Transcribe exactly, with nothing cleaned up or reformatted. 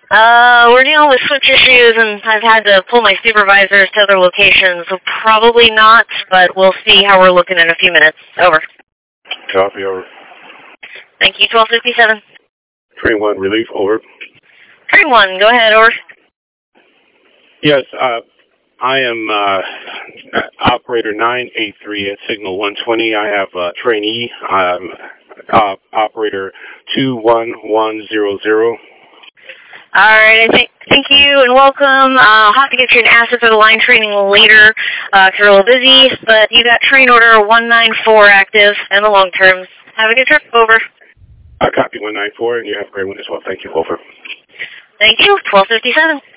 Uh, we're dealing with switch issues, and I've had to pull my supervisors to other locations, so probably not, but we'll see how we're looking in a few minutes. Over. Copy, over. Thank you, twelve fifty-seven. Train one, relief, over. Train one, go ahead, over. Yes, uh, I am uh, operator nine eight three at signal one twenty. I have a trainee, um, uh, operator two one one zero zero. All right, I think, thank you and welcome. Uh, I'll have to get you an asset for the line training later uh, if you're a little busy, but you got train order one nine four active and the long terms. Have a good trip, over. I copy one nine four, and you have a great one as well. Thank you, over. Thank you, twelve fifty-seven.